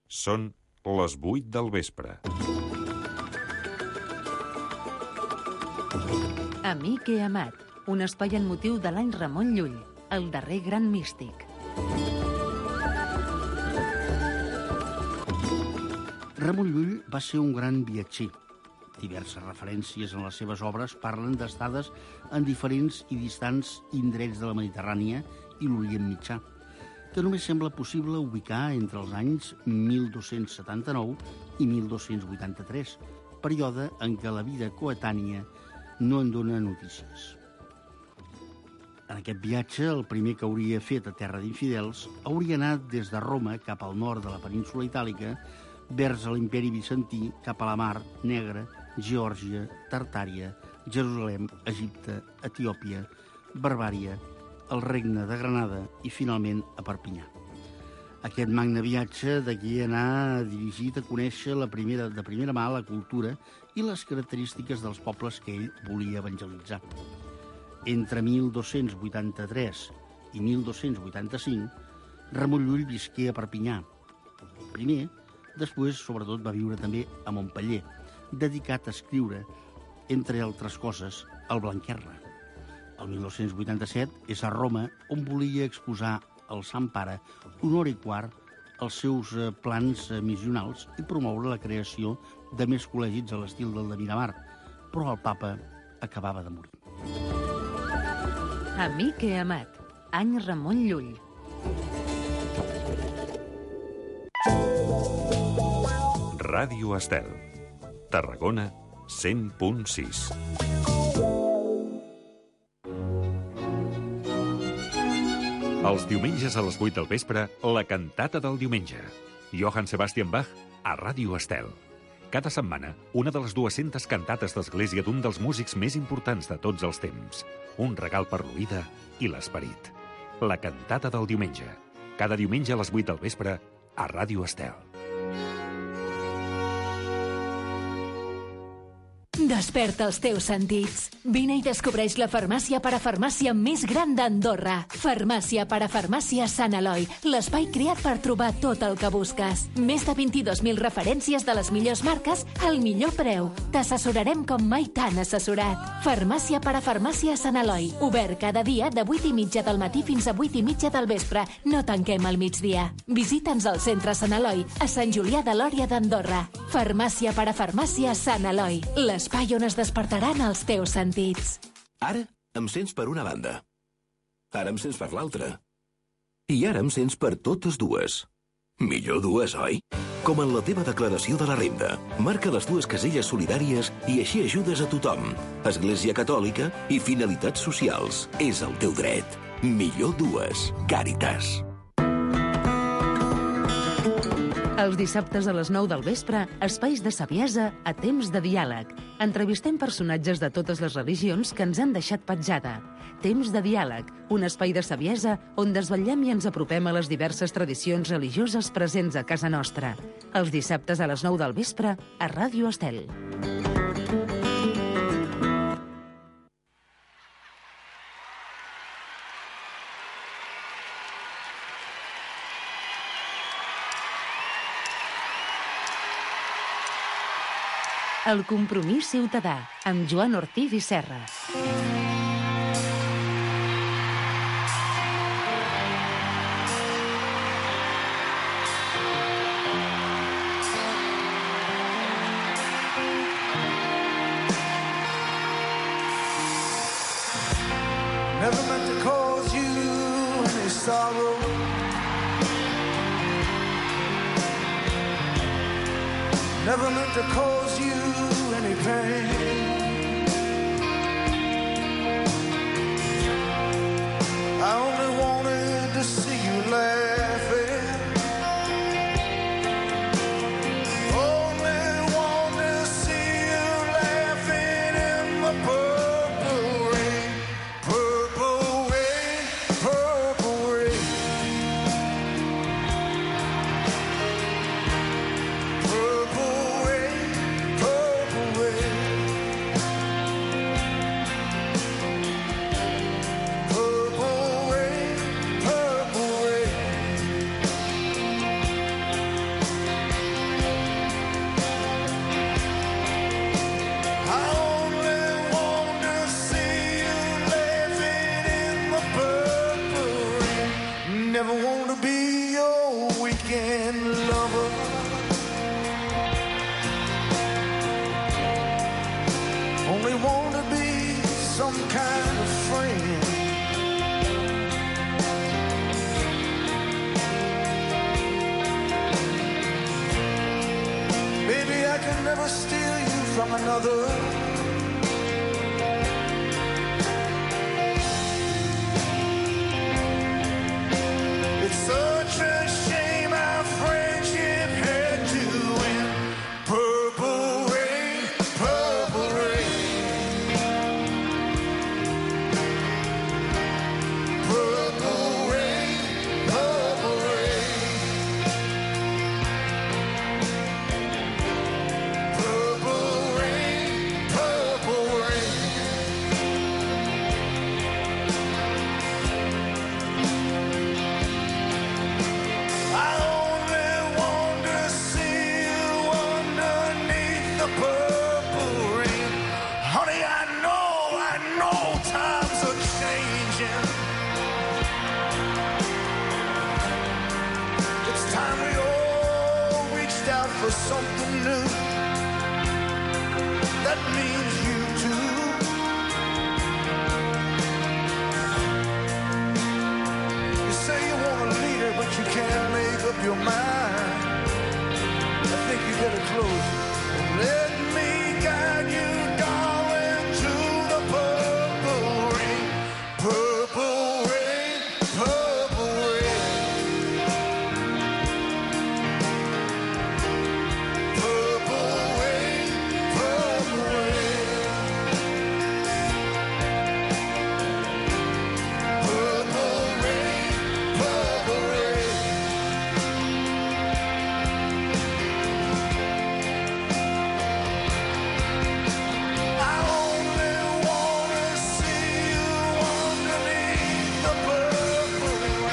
Són les 8 del vespre. Amic i amat, un espai en motiu de l'any Ramon Llull, el darrer gran místic. Ramon Llull va ser un gran viatger. Diverses referències en les seves obres parlen d'estades en diferents i distants indrets de la Mediterrània i l'Orient Mitjà, que només sembla possible ubicar entre els anys 1279 i 1283, període en què la vida coetània no en dona notícies. En aquest viatge, el primer que hauria fet a terra d'infidels hauria anat des de Roma cap al nord de la península itàlica, vers a l'imperi bizantí, cap a la Mar Negra, Geòrgia, Tartària, Jerusalem, Egipte, Etiòpia, Barbària, el regne de Granada i, finalment, a Perpinyà. Aquest magne viatge degué anar dirigit a conèixer de primera mà la cultura i les característiques dels pobles que ell volia evangelitzar. Entre 1283 i 1285, Ramon Llull visqué a Perpinyà. Primer, després, sobretot, va viure també a Montpeller, dedicat a escriure, entre altres coses, el Blanquerna. El 1987 és a Roma, on volia exposar al Sant Pare Honori IV els seus plans missionals i promoure la creació de més col·legis a l'estil del de Miramar, però el papa acabava de morir. Amic i amat, any Ramon Llull. Ràdio Estel, Tarragona, 100.6. Els diumenges a les 8 del vespre, la cantata del diumenge. Johann Sebastian Bach a Ràdio Estel. Cada setmana, una de les 200 cantates d'església d'un dels músics més importants de tots els temps. Un regal per l'oïda i l'esperit. La cantata del diumenge. Cada diumenge a les 8 del vespre a Ràdio Estel. Desperta els teus sentits. Vine i descobreix la farmàcia parafarmàcia més gran d'Andorra. Farmàcia parafarmàcia Sant Eloi, l'espai creat per trobar tot el que busques. Més de 22.000 referències de les millors marques al millor preu. T'assessorarem com mai t'han assessorat. Farmàcia parafarmàcia Sant Eloi, obert cada dia de 8:30 del matí fins a 8:30 del vespre. No tanquem al migdia. Visita'ns al centre Sant Eloi, a Sant Julià de Lòria d'Andorra. Farmàcia parafarmàcia Sant Eloi, l'espai on es despertaran els teus sentits. Ara em sents per una banda. Ara em sents per l'altra. I ara em sents per totes dues. Millor dues, oi? Com en la teva declaració de la renda. Marca les dues caselles solidàries i així ajudes a tothom. Església Catòlica i finalitats socials. És el teu dret. Millor dues. Càritas. Els dissabtes a les 9 del vespre, espais de saviesa a temps de diàleg. Entrevistem personatges de totes les religions que ens han deixat petjada. Temps de diàleg, un espai de saviesa on desvetllem i ens apropem a les diverses tradicions religioses presents a casa nostra. Els dissabtes a les 9 del vespre a Ràdio Estel. El compromís ciutadà, amb Joan Ortiz i Serra. Never meant to cause you any sorrow. Never meant to cause you any pain. I only wanted to see you laughing. Only wanted to see you laughing in the purple rain. Purple rain, purple rain. Purple rain, purple rain. lover. Only want to be some kind of friend. Baby, I can never steal you from another. It's such a shame our friendship had to end. Purple rain, purple rain. Purple rain, purple rain. Purple rain, purple rain. I only want to see you underneath the purple rain. Honey, I know times are changing. It's time we all reached out for something new. That means you too. You say you want a leader, but you can't make up your mind. I think you better close it. Let me guide you, darling, to the purple rain. Purple rain, purple rain. Purple rain, purple rain. Purple rain, purple rain. I only wanna see you underneath the purple rain.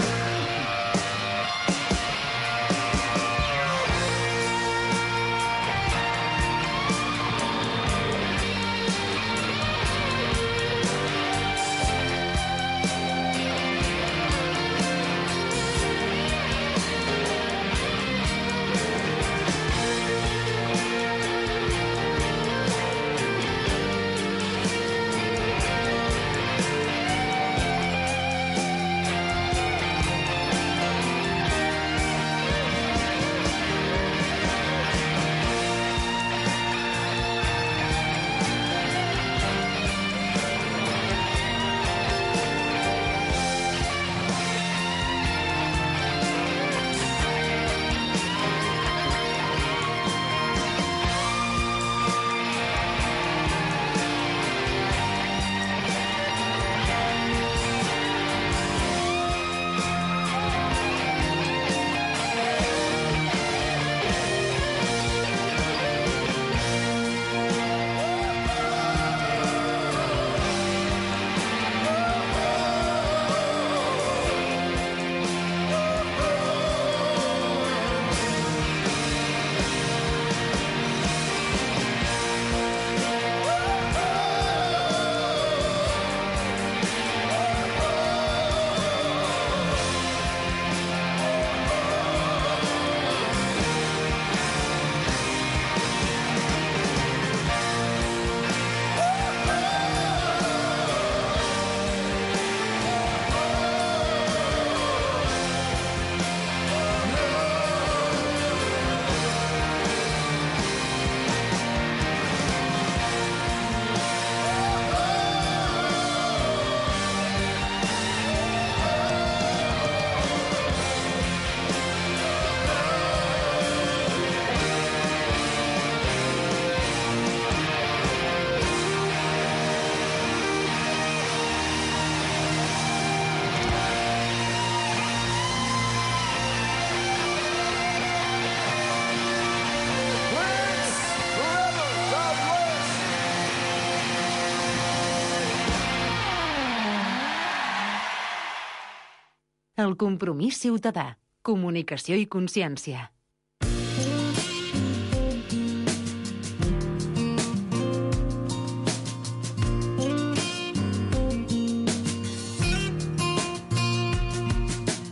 El compromís ciutadà. Comunicació i consciència.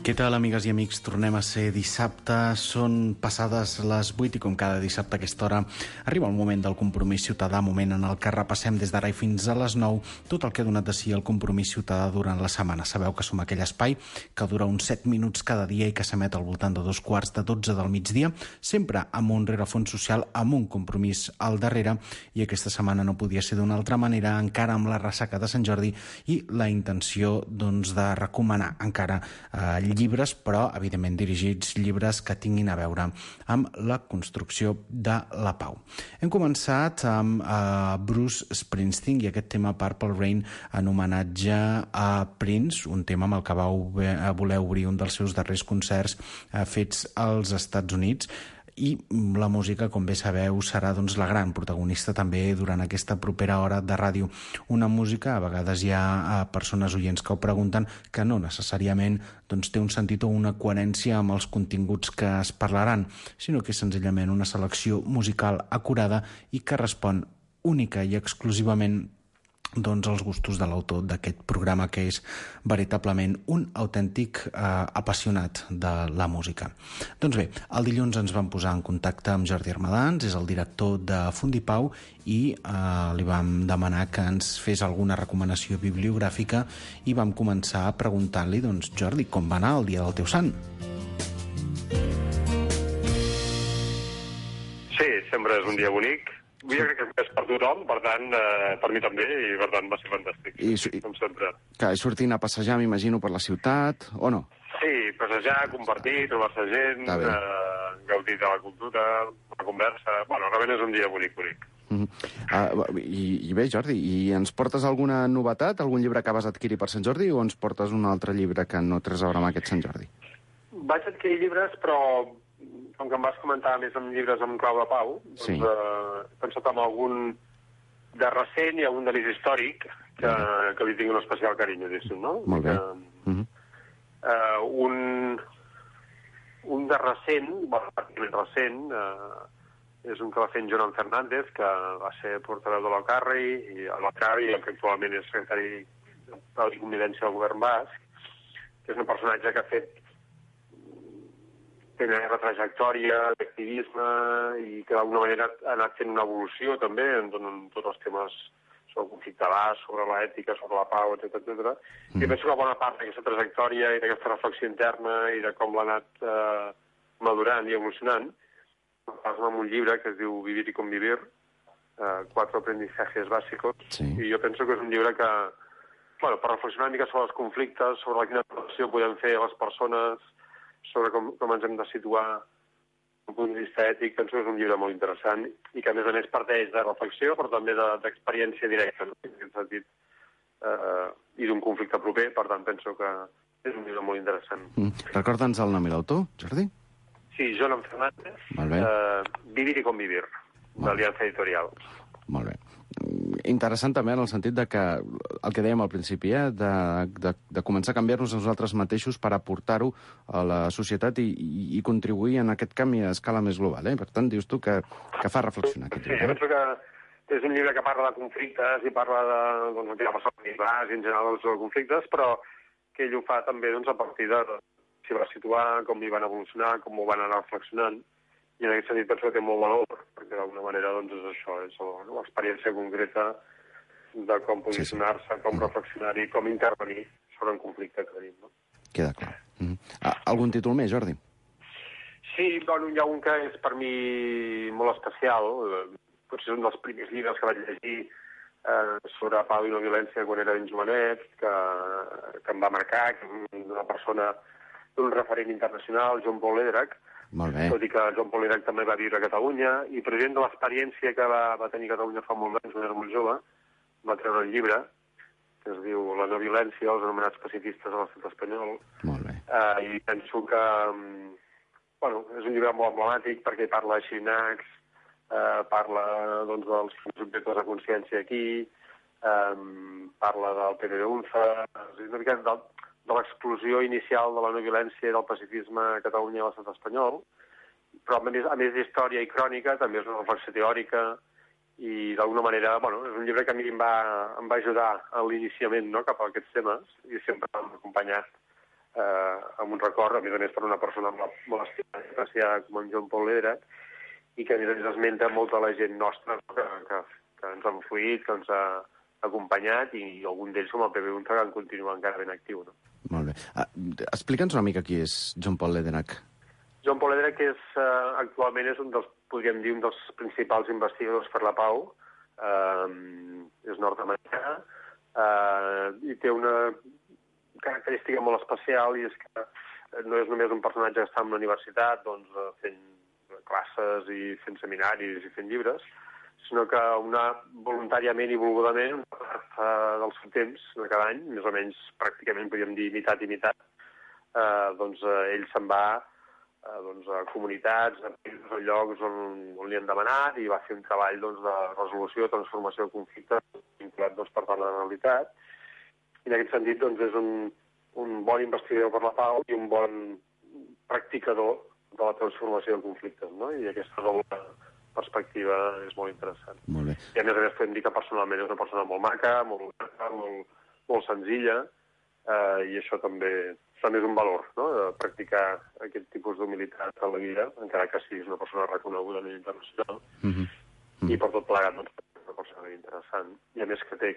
Què tal, amigues i amics? Tornem a ser dissabte, són passades les 8 i com cada dissabte a aquesta hora arriba el moment del compromís ciutadà, moment en el que repassem des d'ara i fins a les 9 tot el que ha donat de si el compromís ciutadà durant la setmana. Sabeu que som aquell espai que dura uns 7 minuts cada dia i que s'emet al voltant de 2:15 del migdia, sempre amb un rerefons social, amb un compromís al darrere, i aquesta setmana no podia ser d'una altra manera, encara amb la ressaca de Sant Jordi i la intenció doncs, de recomanar encara llibres, però evidentment dirigits, llibres que tinguin a veure amb la construcció de la pau. Hem començat amb Bruce Springsteen i aquest tema Purple Rain en homenatge a Prince, un tema amb el que vau voler obrir un dels seus darrers concerts fets als Estats Units. I la música, com bé sabeu, serà doncs, la gran protagonista també durant aquesta propera hora de ràdio. Una música, a vegades hi ha persones oients que ho pregunten, que no necessàriament doncs, té un sentit o una coherència amb els continguts que es parlaran, sinó que és senzillament una selecció musical acurada i que respon única i exclusivament doncs, els gustos de l'autor d'aquest programa, que és veritablement un autèntic apassionat de la música. Doncs bé, el dilluns ens vam posar en contacte amb Jordi Armadans, és el director de Fundipau, i li vam demanar que ens fes alguna recomanació bibliogràfica i vam començar preguntant-li, doncs, Jordi, com va anar el dia del teu sant? Sí, sempre és un dia bonic. Jo crec que és per tothom, per tant, per mi també, i per tant va ser fantàstic, com sempre. Que és sortint a passejar, m'imagino, per la ciutat, o no? Sí, passejar, compartir, trobar-se gent, gaudir de la cultura, la conversa... Bueno, realment és un dia bonic. I bé, Jordi, i ens portes alguna novetat, algun llibre que vas adquirir per Sant Jordi, o ens portes un altre llibre que no tens a veure amb aquest Sant Jordi? Vaig adquirir llibres, però com que em vas comentar més amb llibres amb clau de pau, doncs he pensat en algun de recent i algun de més històric que li tinc un especial carinyo, diguéssim, no? Molt bé. Un de recent, bueno, pràcticament recent, és un que va fer en Jonan Fernández, que va ser portaveu de l'Alcarri, i que actualment és secretari de convivència del govern basc, que és un personatge que ha fet té una trajectòria d'activisme i que d'alguna manera ha anat fent una evolució també en tots els temes sobre el conflicte basc, sobre l'ètica, sobre la pau, etc. I penso que bona part d'aquesta trajectòria i d'aquesta reflexió interna i de com l'ha anat madurant i evolucionant passa amb un llibre que es diu Vivir y convivir, 4 aprendizajes básicos, i jo penso que és un llibre que, bueno, per reflexionar una mica sobre els conflictes, sobre quina relació podem fer a les persones, sobre com ens hem de situar des d'un punt de vista ètic, penso que és un llibre molt interessant i que, a més parteix de reflexió, però també d'experiència directa, no? En aquest sentit, i d'un conflicte proper, per tant, penso que és un llibre molt interessant. Recorda'ns el nom i l'autor, Jordi? Sí, Jonan Fernández, Vivir y convivir, d'Aliança Editorial. Molt bé. Interessant també en el sentit de que, el que dèiem al principi, de començar a canviar-nos a nosaltres mateixos per aportar-ho a la societat i contribuir en aquest canvi a escala més global. Per tant, dius tu que fa reflexionar aquest llibre. Sí, penso que és un llibre que parla de conflictes i parla de la persona i en general dels conflictes, però que ell ho fa també a partir de s'hi va situar, com hi van evolucionar, com ho van anar reflexionant, i en aquest sentit penso que té molt valor, perquè d'alguna manera és això, és l'experiència concreta de com posicionar-se, com reflexionar-hi, com intervenir sobre un conflicte que tenim. Queda clar. Algun títol més, Jordi? Sí, hi ha un que és per mi molt especial, potser és un dels primers llibres que vaig llegir sobre pau i no violència quan era ben jovenet, que em va marcar, que és una persona d'un referent internacional, John Paul Lederach, tot i que John Paul Lederach també va viure a Catalunya, i president de l'experiència que va tenir Catalunya fa molts anys, quan era molt jove, va treure un llibre que es diu La no violència, els anomenats pacifistes de l'estat espanyol. Molt bé. I penso que és un llibre molt emblemàtic perquè parla de Xirinacs, parla dels subjectes de consciència aquí, parla del Pere de Unza, una mica de l'explosió inicial de la no violència i del pacifisme a Catalunya i a l'estat espanyol, però a més d'història i crònica també és una reflexió teòrica i d'alguna manera, és un llibre que a mi em va ajudar en l'iniciament cap a aquests temes i sempre m'ha acompanyat amb un record, a més per una persona molt especial com en John Paul Lederach, i que a més esmenta molta la gent nostra que ens ha influït, que ens ha acompanyat, i algun d'ells, com el Pepe Unza, que en continua encara ben actiu. No? Molt bé. Explica'ns una mica qui és John Paul Lederach. John Paul Lederach actualment és podríem dir, un dels principals investigadors per la pau. És nord-americà i té una característica molt especial, i és que no és només un personatge que està en una universitat fent classes i fent seminaris i fent llibres, sinó que voluntàriament i volgudament, una part del seu temps de cada any, més o menys pràcticament podríem dir meitat i meitat, ell se'n va a comunitats, a llocs on li han demanat, i va fer un treball de resolució, transformació de conflictes vinculat per tant a la realitat. I en aquest sentit és un bon investigador per la pau i un bon practicador de la transformació de conflictes, no? I aquesta doble perspectiva és molt interessant. Molt bé. I a més podem dir que personalment és una persona molt maca, molt oberta, molt senzilla, i això també és un valor, no?, de practicar aquest tipus d'humilitat a la vida, encara que sigui una persona reconeguda a nivell internacional, i per tot plegat és una persona interessant. I a més que té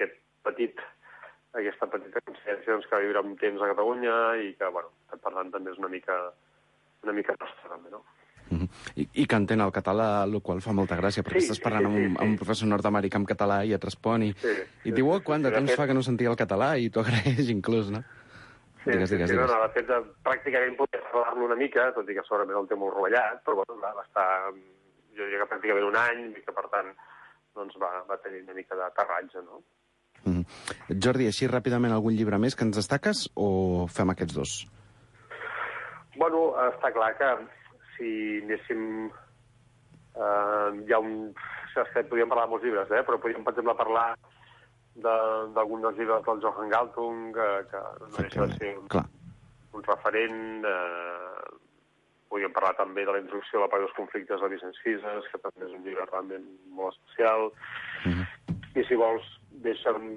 aquesta petita consciència que va viure un temps a Catalunya i que, per tant, també és una mica nostra, també, no? I que entén el català, el qual fa molta gràcia, perquè estàs parlant amb un professor nord-americà en català i et respon i diu, quant de temps fa que no sentia el català, i t'ho agraeix inclús, no? Digues. De fet, pràcticament podia parlar-lo una mica, tot i que segurament el té molt rovellat, però va estar, jo diria que pràcticament un any, i que per tant va tenir una mica d'aterratge, no? Jordi, així ràpidament algun llibre més que ens destaques, o fem aquests dos? Bueno, està clar que si anéssim... podríem parlar de molts llibres, però podríem, per exemple, parlar d'algun dels llibres del Johann Galtung, que no deixa de ser un referent. Podríem parlar també de la introducció a la pau dels conflictes de Vicent Fisas, que també és un llibre realment molt especial. I si vols, deixa'm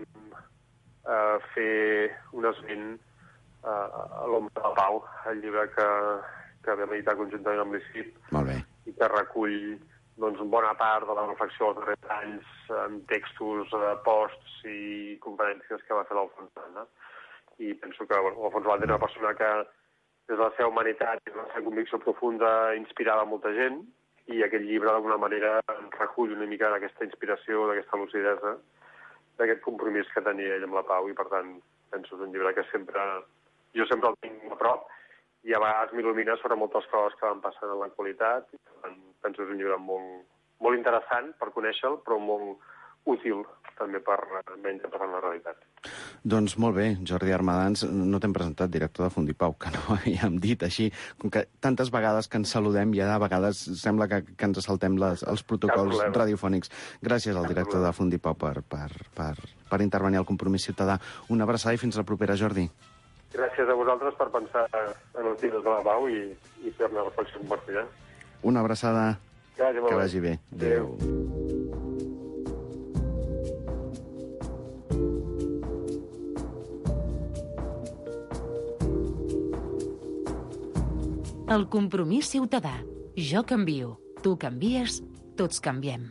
fer un esment a l'Home de la Pau, el llibre que vam editar conjuntament amb l'ICIP, i que recull bona part de la reflexió dels darrers anys en textos, posts i conferències que va fer l'Alfons Banda. I penso que l'Alfons Banda era una persona que, des de la seva humanitat i de la seva convicció profunda, inspirava molta gent, i aquest llibre d'alguna manera recull una mica d'aquesta inspiració, d'aquesta lucidesa, d'aquest compromís que tenia ell amb la pau, i per tant penso que és un llibre que jo sempre el tinc a prop, i a vegades m'il·lumina sobre moltes coses que van passant en l'actualitat, i per tant penso que és un llibre molt interessant per conèixer-lo, però molt útil també per interpretar la realitat. Doncs molt bé, Jordi Armadans, no t'hem presentat, director de Fundipau, que no havíem dit així, com que tantes vegades que ens saludem ja a vegades sembla que ens saltem els protocols radiofònics. Gràcies al director de Fundipau per intervenir al Compromís Ciutadà. Una abraçada i fins la propera, Jordi. Gràcies a vosaltres per pensar en els llibres de la pau i fer-ne reflexió compartida. Una abraçada. Que vagi bé. Adéu. El Compromís Ciutadà. Jo canvio, tu canvies, tots canviem.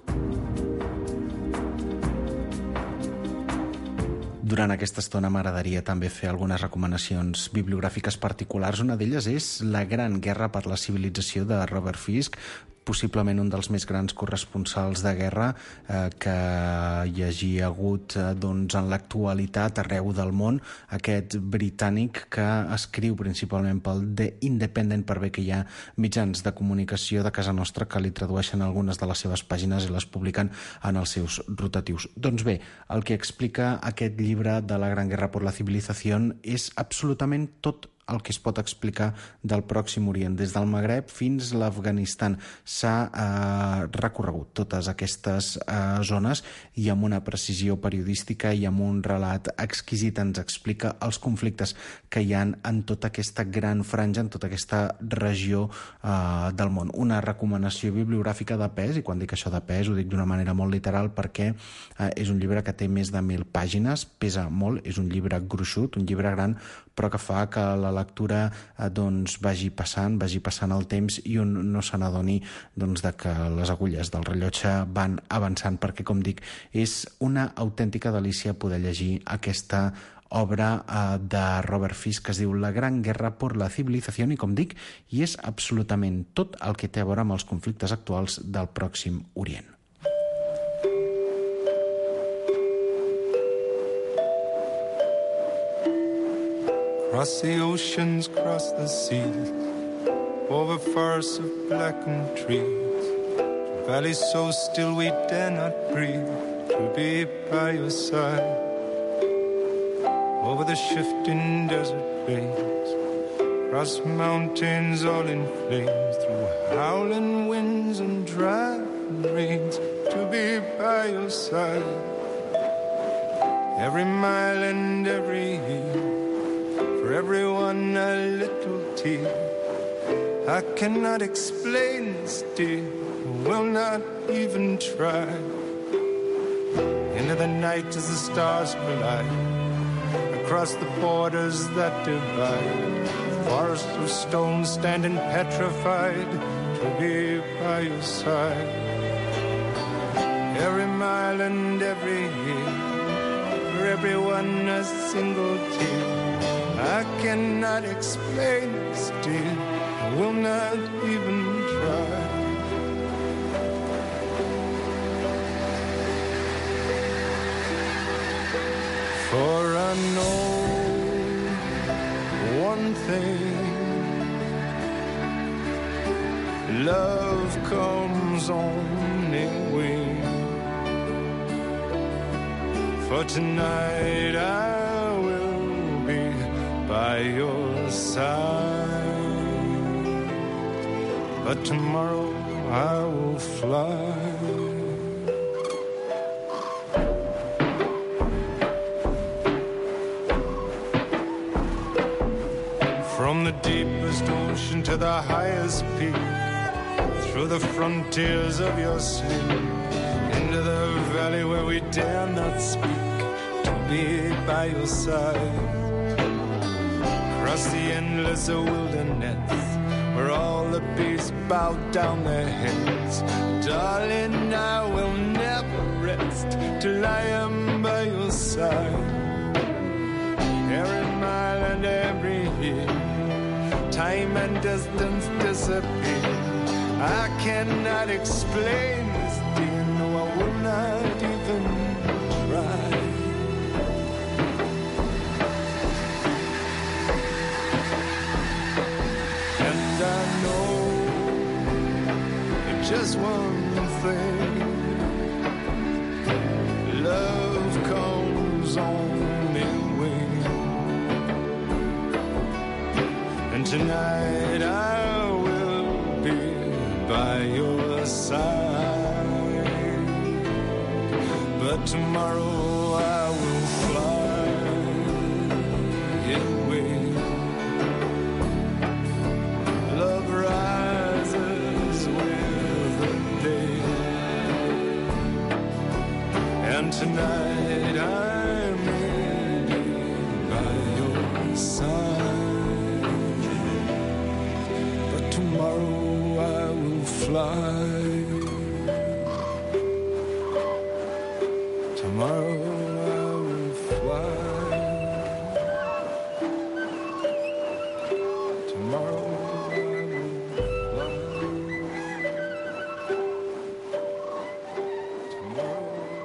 Durant aquesta estona m'agradaria també fer algunes recomanacions bibliogràfiques particulars. Una d'elles és La gran guerra per la civilització, de Robert Fisk, possiblement un dels més grans corresponsals de guerra que hi hagi hagut en l'actualitat arreu del món. Aquest britànic que escriu principalment pel The Independent, per bé que hi ha mitjans de comunicació de casa nostra que li tradueixen algunes de les seves pàgines i les publiquen en els seus rotatius. Doncs bé, el que explica aquest llibre de La gran guerra per la civilització és absolutament tot el que es pot explicar del Pròxim Orient, des del Magreb fins a l'Afganistan. S'ha recorregut totes aquestes zones i amb una precisió periodística i amb un relat exquisit ens explica els conflictes que hi ha en tota aquesta gran franja, en tota aquesta regió del món. Una recomanació bibliogràfica de pes, i quan dic això de pes ho dic d'una manera molt literal perquè és un llibre que té més de 1.000 pàgines, pesa molt, és un llibre gruixut, un llibre gran, però que fa que la lectura doncs vagi passant el temps i un no se n'adoni de que les agulles del rellotge van avançant, perquè, com dic, és una autèntica delícia poder llegir aquesta obra de Robert Fisk que es diu La gran guerra por la civilización, i, com dic, i és absolutament tot el que té a veure amb els conflictes actuals del Pròxim Orient. Cross the oceans, cross the seas, over forests of blackened trees, valleys so still we dare not breathe, to be by your side. Over the shifting desert plains, across mountains all in flames, through howling winds and driving rains, to be by your side. Every mile and every year, for everyone a little tear. I cannot explain this, dear, will not even try. Into the night as the stars collide, across the borders that divide, forests of stone standing petrified, to be by your side. Every mile and every year, for everyone a single tear. I cannot explain this, dear, I will not even try. For I know one thing, love comes on in wings. For tonight I will be by your side, but tomorrow I will fly. From the deepest ocean to the highest peak, through the frontiers of your sleep, into the valley where we dare not speak, to be by your side. Across the endless wilderness, where all the beasts bow down their heads, darling, I will never rest till I am by your side. Every mile and every year, time and distance disappear. I cannot explain this, dear, no, I will not even try. And I know just one thing, love comes on in wings. And tonight I will be by your side, but tomorrow I will fly away. Love rises with the day, and tonight I may be by your side, but tomorrow I will fly. Tomorrow I will fly. Tomorrow I will fly. Tomorrow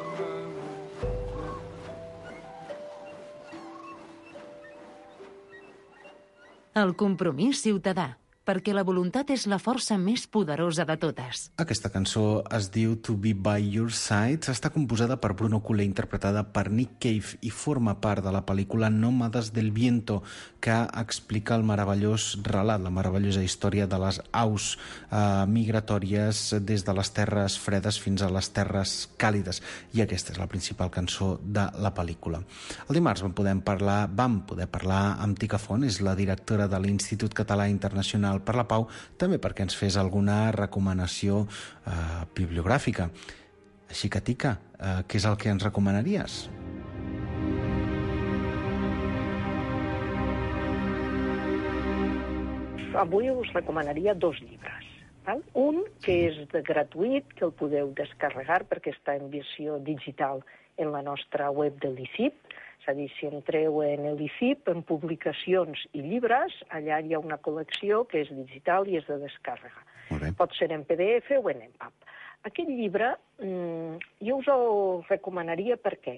El compromís ciutadà, perquè la voluntat és la força més poderosa de totes. Aquesta cançó es diu To Be By Your Side, està composada per Bruno Coulet, interpretada per Nick Cave, i forma part de la pel·lícula Nómadas del Viento, que explica el meravellós relat, la meravellosa història de les aus migratòries des de les terres fredes fins a les terres càlides, i aquesta és la principal cançó de la pel·lícula. El dimarts vam poder parlar amb Tica Font, és la directora de l'Institut Català Internacional per la Pau, també perquè ens fes alguna recomanació bibliogràfica. Així que, Tica, què és el que ens recomanaries? avui us recomanaria 2 llibres. Val? Un, que és gratuït, que el podeu descarregar perquè està en versió digital en la nostra web de l'ICIP. És a dir, si entreu en l'ICIP, en publicacions i llibres, allà hi ha una col·lecció que és digital i és de descàrrega. Pot ser en PDF o en EPUB. Aquest llibre jo us el recomanaria perquè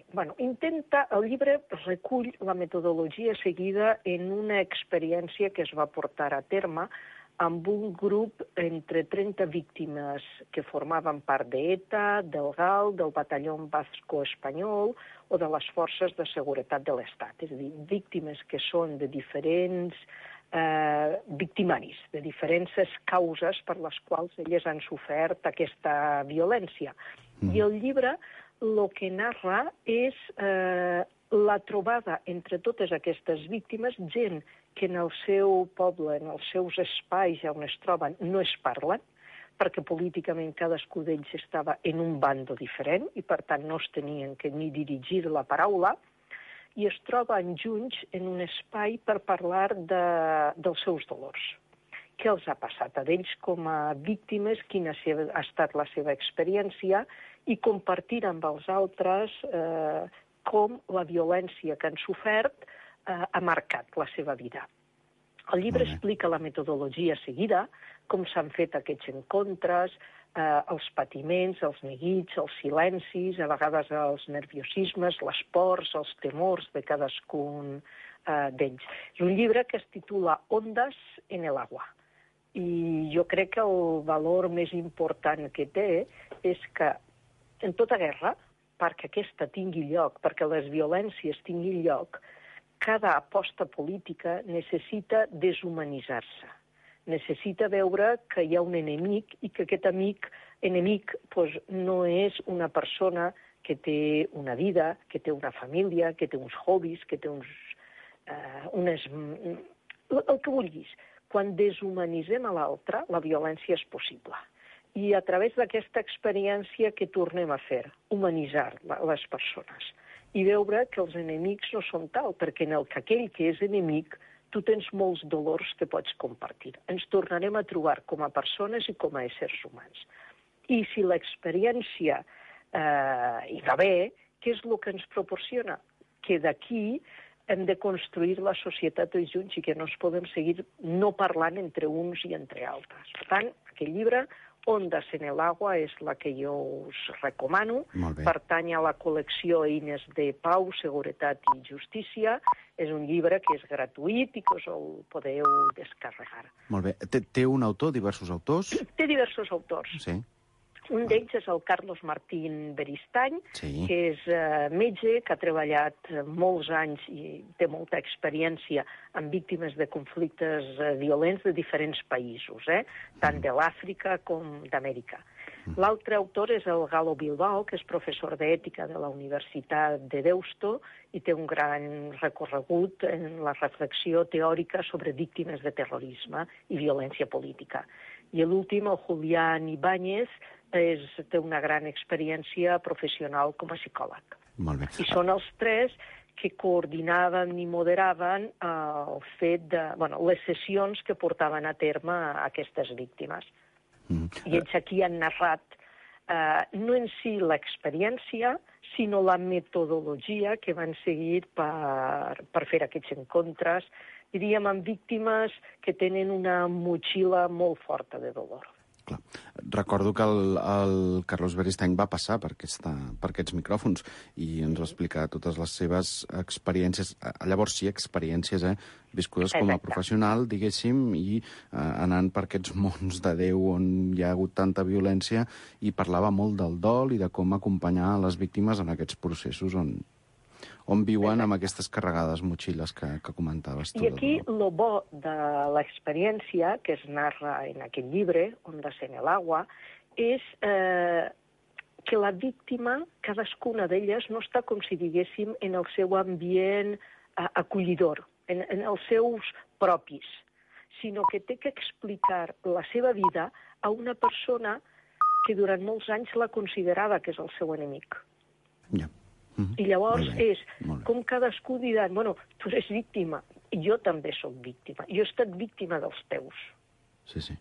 el llibre recull la metodologia seguida en una experiència que es va portar a terme amb un grup entre 30 víctimes que formaven part d'ETA, del GAL, del batalló basco espanyol o de les forces de seguretat de l'Estat. És a dir, víctimes que són de diferents victimaris, de diferents causes per les quals elles han sofert aquesta violència. I el llibre el que narra és la trobada entre totes aquestes víctimes, gent que en el seu poble, en els seus espais on es troben, no es parlen, perquè políticament cadascú d'ells estava en un bando diferent i, per tant, no es tenien que ni dirigir la paraula, i es troben junts en un espai per parlar dels seus dolors. Què els ha passat a ells com a víctimes, quina ha estat la seva experiència i compartir amb els altres com la violència que han sofert ha marcat la seva vida. El llibre explica la metodologia seguida, com s'han fet aquests encontres, els patiments, els neguits, els silencis, a vegades els nerviosismes, les pors, els temors de cadascun d'ells. És un llibre que es titula Ondas en el agua. I jo crec que el valor més important que té és que en tota guerra, perquè aquesta tingui lloc, perquè les violències tinguin lloc, cada aposta política necessita deshumanitzar-se. Necessita veure que hi ha un enemic i que aquest enemic no és una persona que té una vida, que té una família, que té uns hobbies, que té el que vulguis. Quan deshumanitzem a l'altre, la violència és possible. I a través d'aquesta experiència que tornem a fer, humanitzar les persones i veure que els enemics no són tal, perquè en aquell que és enemic tu tens molts dolors que pots compartir. Ens tornarem a trobar com a persones i com a éssers humans. I si l'experiència hi va bé, què és el que ens proporciona? Que d'aquí hem de construir la societat tots junts i que no es podem seguir no parlant entre uns i entre altres. Per tant, aquest llibre, Ondas en el agua, és la que jo us recomano. Pertany a la col·lecció Eines de Pau, Seguretat i Justícia. És un llibre que és gratuït i que us el podeu descarregar. Molt bé. Té un autor, diversos autors? Té diversos autors. Sí. Un d'ells és el Carlos Martín Beristany, que és metge, que ha treballat molts anys i té molta experiència amb víctimes de conflictes violents de diferents països, tant de l'Àfrica com d'Amèrica. L'altre autor és el Galo Bilbao, que és professor d'ètica de la Universitat de Deusto i té un gran recorregut en la reflexió teòrica sobre víctimes de terrorisme i violència política. I l'últim, el Julián Ibáñez, té una gran experiència professional com a psicòleg. Molt bé. I són els 3 que coordinaven i moderaven el fet de les sessions que portaven a terme a aquestes víctimes. I ells aquí han narrat no en si l'experiència, sinó la metodologia que van seguir per fer aquests encontres, diríem, amb víctimes que tenen una motxilla molt forta de dolor. Clar. Recordo que el Carlos Beristany va passar per aquests micròfons i ens va explicar totes les seves experiències, llavors sí, experiències viscudes com a professional, diguéssim, i anant per aquests mons de Déu on hi ha hagut tanta violència, i parlava molt del dol i de com acompanyar les víctimes en aquests processos on viuen amb aquestes carregades motxilles que comentaves tu. I aquí el bo de l'experiència que es narra en aquest llibre, Ondas en el agua, és que la víctima, cadascuna d'elles, no està, com si diguéssim, en el seu ambient acollidor, en els seus propis, sinó que té que explicar la seva vida a una persona que durant molts anys la considerava que és el seu enemic. Ja. I llavors és com cadascú dirà, tu eres víctima, jo també sóc víctima. Jo he estat víctima dels teus. Sí, sí.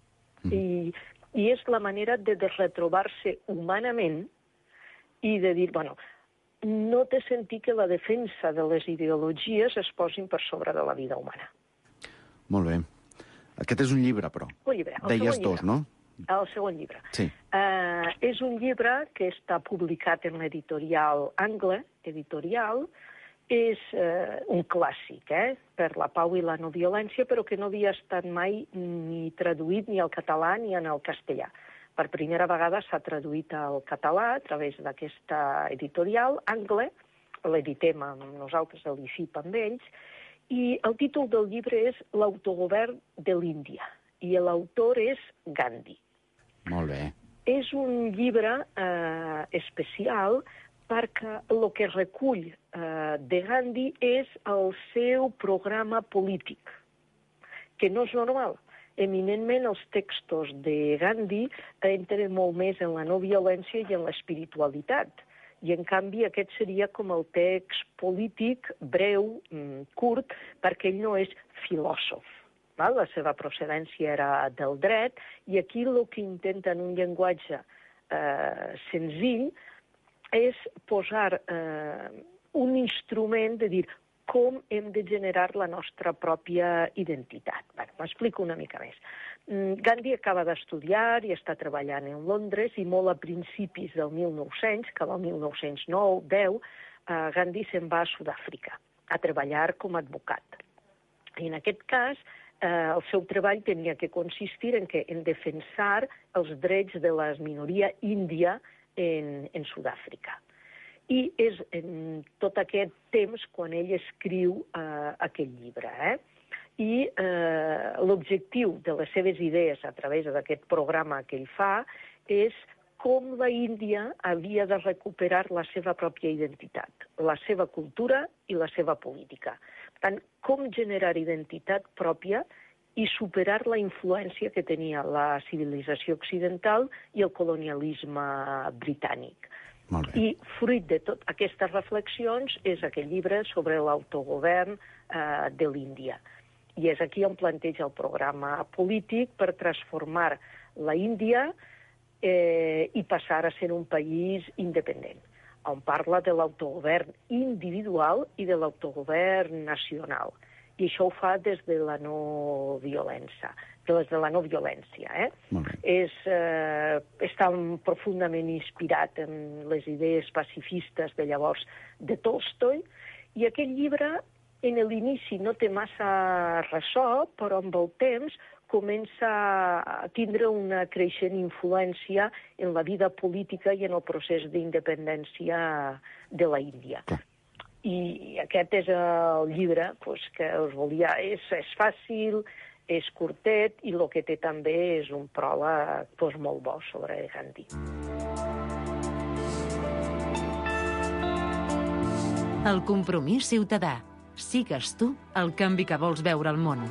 I és la manera de retrobar-se humanament i de dir, bueno, no té sentit que la defensa de les ideologies es posin per sobre de la vida humana. Molt bé. Aquest és un llibre, però. Un llibre. Deies dos, no? El segon llibre. Sí. És un llibre que està publicat en l'editorial Angle, editorial. És un clàssic, per la pau i la no violència, però que no havia estat mai ni traduït ni al català ni en el castellà. Per primera vegada s'ha traduït al català a través d'aquesta editorial, Angle, l'editem amb nosaltres a l'ICIP amb ells, i el títol del llibre és L'autogovern de l'Índia, i l'autor és Gandhi. Molt bé. És un llibre especial perquè el que recull de Gandhi és el seu programa polític, que no és normal. Eminentment els textos de Gandhi entren molt més en la no violència i en l'espiritualitat. I, en canvi, aquest seria com el text polític, breu, curt, perquè ell no és filòsof. La seva procedència era del dret, i aquí el que intenta en un llenguatge senzill és posar un instrument de dir com hem de generar la nostra pròpia identitat. M'explico una mica més. Gandhi acaba d'estudiar i està treballant en Londres, i molt a principis del 1900, que el 1909-10, Gandhi se'n va a Sud-àfrica a treballar com a advocat. I en aquest cas, el seu treball tenia que consistir en defensar els drets de la minoria índia en Sud-àfrica. I és en tot aquest temps quan ell escriu aquest llibre. I l'objectiu de les seves idees a través d'aquest programa que ell fa és com la Índia havia de recuperar la seva pròpia identitat, la seva cultura i la seva política. Per tant, com generar identitat pròpia i superar la influència que tenia la civilització occidental i el colonialisme britànic. I fruit de totes aquestes reflexions és aquest llibre sobre l'autogovern de l'Índia. I és aquí on planteja el programa polític per transformar la Índia i passar a ser un país independent, on parla de l'autogovern individual i de l'autogovern nacional. I això ho fa des de la no violència. Està profundament inspirat en les idees pacifistes de llavors de Tolstoi, i aquest llibre en l'inici no té massa ressò, però amb el temps comença a tindre una creixent influència en la vida política i en el procés d'independència de la Índia. I aquest és el llibre que us volia. És fàcil, és curtet, i el que té també és un pròleg molt bo sobre Gandhi. El compromís ciutadà. Sigues tu el canvi que vols veure al món.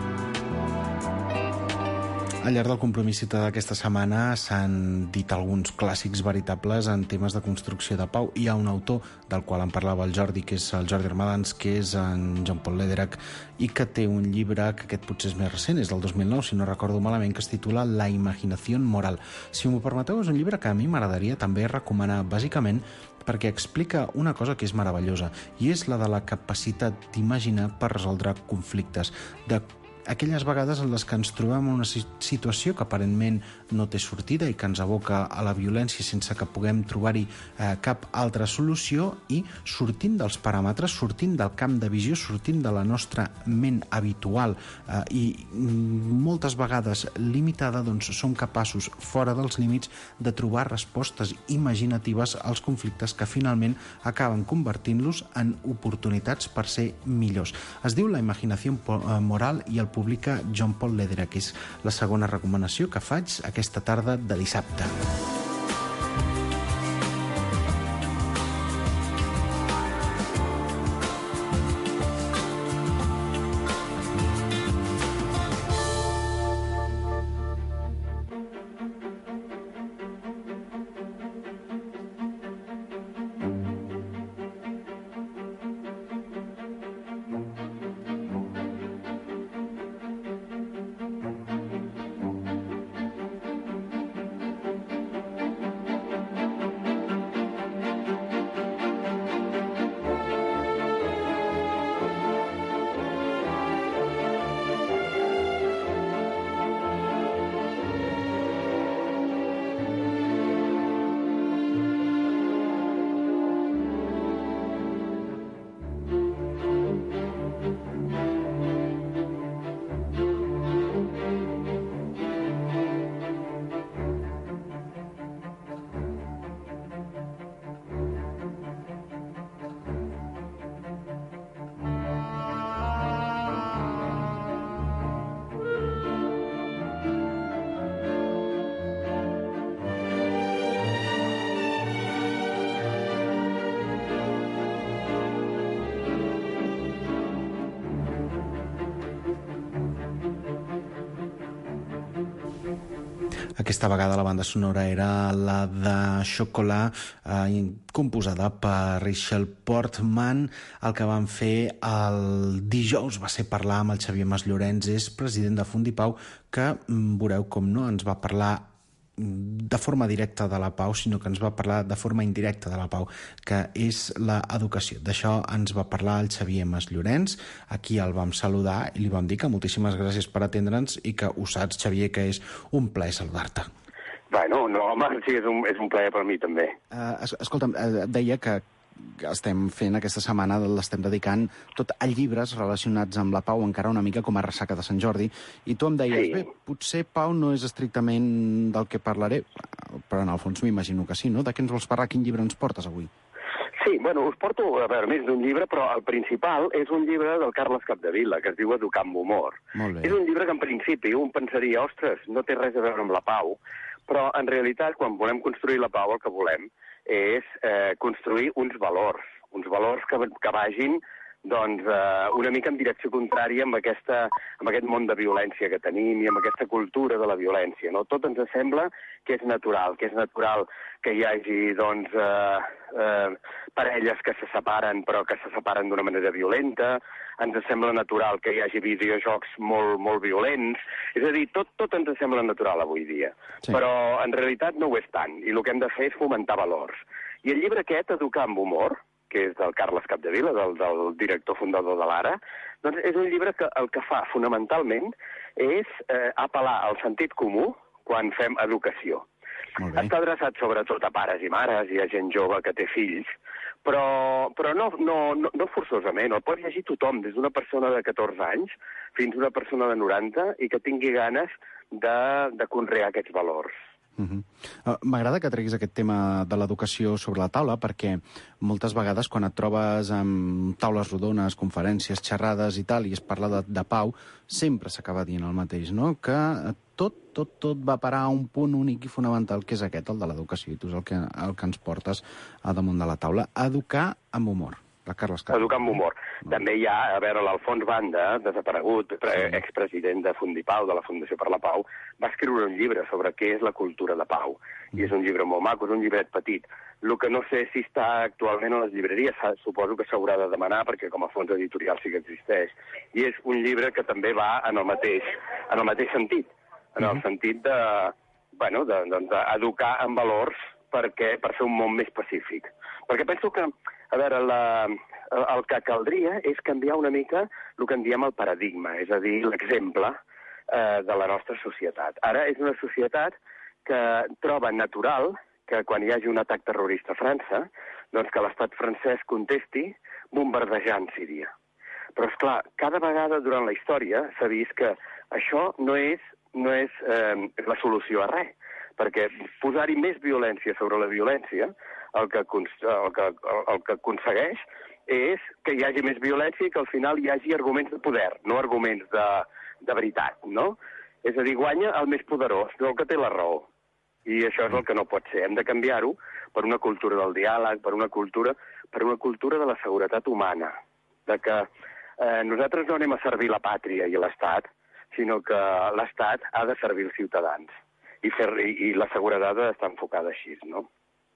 Al llarg del compromís ciutadà d'aquesta setmana s'han dit alguns clàssics veritables en temes de construcció de pau. Hi ha un autor del qual en parlava el Jordi, que és el Jordi Armadans, que és en Jean-Paul Lederach, i que té un llibre, que aquest potser és més recent, és del 2009, si no recordo malament, que es titula La imaginació moral. Si m'ho permeteu, és un llibre que a mi m'agradaria també recomanar, bàsicament perquè explica una cosa que és meravellosa, i és la de la capacitat d'imaginar per resoldre conflictes, aquelles vegades en les que ens trobem en una situació que aparentment no té sortida i que ens aboca a la violència sense que puguem trobar-hi cap altra solució, i sortint dels paràmetres, sortint del camp de visió, sortint de la nostra ment habitual i moltes vegades limitada, doncs som capaços, fora dels límits, de trobar respostes imaginatives als conflictes que finalment acaben convertint-los en oportunitats per ser millors. Es diu La imaginació moral i el publica Jean-Paul Lederach, que és la segona recomanació que faig aquesta tarda de dissabte. Aquesta vegada la banda sonora era la de Chocolat, composada per Rachel Portman. El que van fer el dijous va ser parlar amb el Xavier Masllorens, és president de Fundipau, que veureu com no ens va parlar de forma directa de la pau, sinó que ens va parlar de forma indirecta de la pau, que és l'educació. D'això ens va parlar el Xavier Masllorens. Aquí el vam saludar i li vam dir que moltíssimes gràcies per atendre'ns i que ho saps, Xavier, que és un plaer saludar-te. Bueno, no, home, sí, és un plaer per mi també. Escolta'm, deia que estem fent aquesta setmana, l'estem dedicant tot a llibres relacionats amb la pau, encara una mica com a ressaca de Sant Jordi, i tu em deies, bé, potser pau no és estrictament del que parlaré, però en el fons m'imagino que sí, no? De què ens vols parlar? Quin llibre ens portes avui? Sí, bueno, us porto, a veure, més d'un llibre, però el principal és un llibre del Carles Capdevila, que es diu Educar amb humor. Molt bé. És un llibre que en principi un pensaria, ostres, no té res a veure amb la pau, però en realitat quan volem construir la pau el que volem és construir uns valors que vagin doncs, una mica en direcció contrària amb aquest món de violència que tenim i amb aquesta cultura de la violència. No? Tot ens sembla que és natural que hi hagi doncs, parelles que se separen però que se separen d'una manera violenta, ens sembla natural que hi hagi videojocs molt, molt violents, és a dir, tot ens sembla natural avui dia, sí. Però en realitat no ho és tant, i el que hem de fer és fomentar valors. I el llibre aquest, Educar amb humor, que és del Carles Capdevila, del director fundador de l'Ara, doncs és un llibre que el que fa fonamentalment és apel·lar al sentit comú quan fem educació. Està adreçat sobretot a pares i mares i a gent jove que té fills, però no forçosament. El pot llegir tothom, des d'una persona de 14 anys fins a una persona de 90 i que tingui ganes de conrear aquests valors. M'agrada que treguis aquest tema de l'educació sobre la taula, perquè moltes vegades quan et trobes amb taules rodones, conferències, xerrades i tal, i es parla de pau, sempre s'acaba dient el mateix, no? Que tot va parar a un punt únic i fonamental, que és aquest, el de l'educació, i tu és el que ens portes a damunt de la taula. Educar amb humor. Educar amb humor. També hi ha, a veure, l'Alfons Banda, desaparegut, expresident de Fundipau, de la Fundació per la Pau, va escriure un llibre sobre què és la cultura de pau. I és un llibre molt maco, és un llibret petit. El que no sé si està actualment a les llibreries, suposo que s'haurà de demanar, perquè com a fons editorial sí que existeix. I és un llibre que també va en el mateix sentit, en el sentit d'educar en valors per fer un món més pacífic. Perquè penso que, a veure, el que caldria és canviar una mica el que en diem el paradigma, és a dir, l'exemple de la nostra societat. Ara és una societat que troba natural que quan hi hagi un atac terrorista a França, doncs que l'estat francès contesti bombardejant Síria. Però, esclar, cada vegada durant la història s'ha vist que això no és la solució a res, perquè posar-hi més violència sobre la violència el que aconsegueix és que hi hagi més violència i que al final hi hagi arguments de poder, no arguments de veritat, no? És a dir, guanya el més poderós, no el que té la raó. I això és el que no pot ser. Hem de canviar-ho per una cultura del diàleg, per una cultura de la seguretat humana, de que nosaltres no anem a servir la pàtria i l'Estat, sinó que l'Estat ha de servir els ciutadans. I la seguretat ha d'estar enfocada així, no?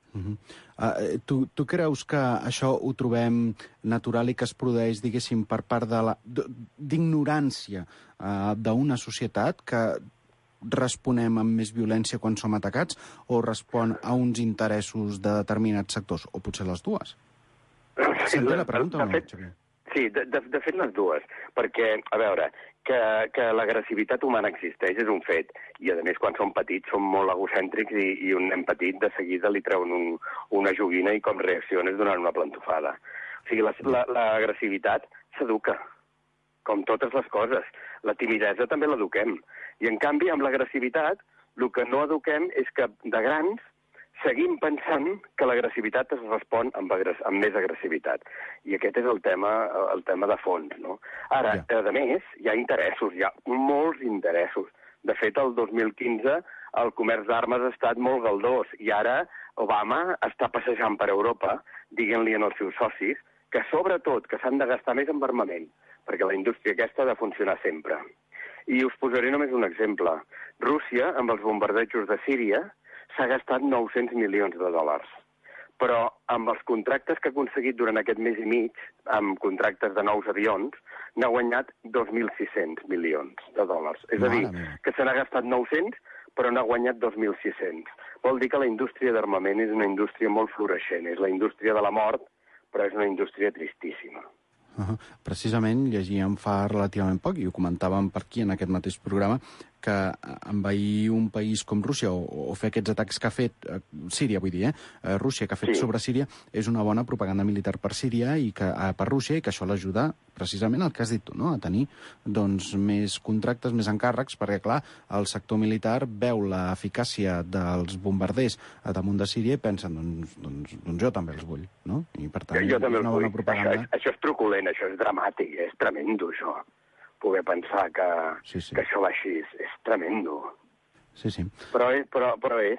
Tu creus que això ho trobem natural i que es produeix, diguéssim, per part d'ignorància d'una societat, que responem amb més violència quan som atacats, o respon a uns interessos de determinats sectors, o potser les dues? S'entén la pregunta o no, Xavier? Sí, de fet les dues, perquè, a veure, que l'agressivitat humana existeix és un fet, i a més quan som petits som molt egocèntrics i un nen petit de seguida li treuen una joguina i com reacciona és donant una plantofada. O sigui, l'agressivitat s'educa, com totes les coses. La timidesa també l'eduquem. I en canvi, amb l'agressivitat, el que no eduquem és que de grans seguim pensant que l'agressivitat es respon amb més agressivitat. I aquest és el tema de fons, no? Ara, a més, hi ha interessos, hi ha molts interessos. De fet, el 2015 el comerç d'armes ha estat molt galdós i ara Obama està passejant per Europa dient-li als seus socis que sobretot que s'han de gastar més en armament, perquè la indústria aquesta ha de funcionar sempre. I us posaré només un exemple. Rússia, amb els bombardejos de Síria, s'ha gastat 900 milions de dòlars. Però amb els contractes que ha aconseguit durant aquest mes i mig, amb contractes de nous avions, n'ha guanyat 2.600 milions de dòlars. És a dir, que se n'ha gastat 900, però n'ha guanyat 2.600. Vol dir que la indústria d'armament és una indústria molt floreixent. És la indústria de la mort, però és una indústria tristíssima. Precisament llegíem fa relativament poc, i ho comentàvem per aquí en aquest mateix programa, que envair un país com Rússia o fer aquests atacs que ha fet Síria, vull dir, Rússia, que ha fet sobre Síria, és una bona propaganda militar per Síria i per Rússia, i que això l'ajuda precisament el que has dit tu, no? A tenir doncs, més contractes, més encàrrecs, perquè, clar, el sector militar veu l'eficàcia dels bombarders a damunt de Síria i pensen, doncs jo també els vull, no? I per tant, jo també és una bona propaganda. Això és truculent, això és dramàtic, és tremendo, això. Poder pensar que això va així, és tremendo. Sí. Però és.